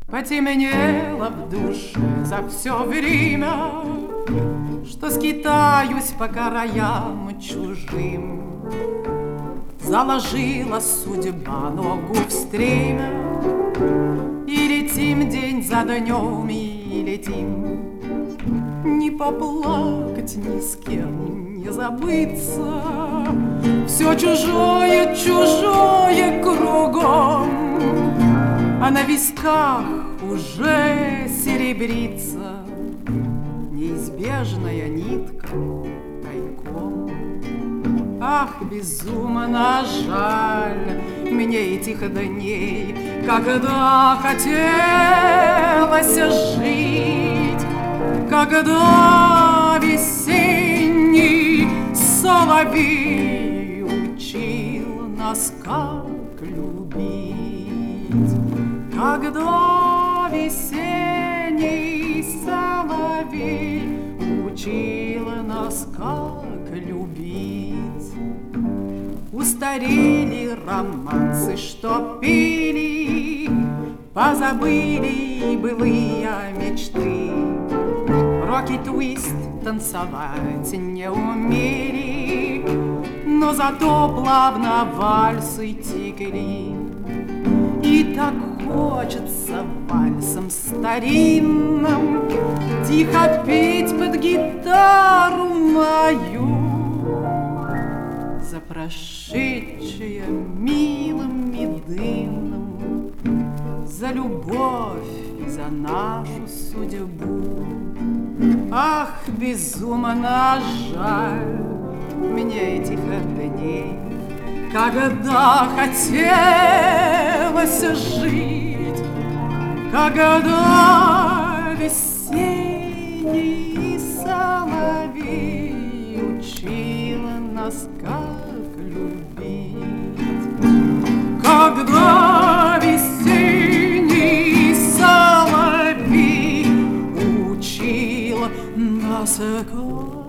Потемнело в душе за все время, что скитаюсь по краям чужим. Заложила судьба ногу в стремя, и летим день за днем, и летим. Не поплакать ни с кем, не забыться, все чужое, чужое кругом, а на висках уже серебрится неизбежная нитка тайком. Ах, безумно жаль мне этих дней, когда хотелось жить, когда весенний соловей учил нас, как любить, когда весенний соловей учил нас, как любить. Устарели романсы, что пели, позабыли былые мечты. Роки-твист танцевать не умели, но зато плавно вальсы текли. И так хочется вальсом старинным тихо петь под гитару мою, за прошедшее милым и дымным, за любовь и за нашу судьбу. Ах, безумно жаль мне этих дней, когда хотелось жить, когда весенний соловей учил нас, как любить, когда весенний соловей учил нас, как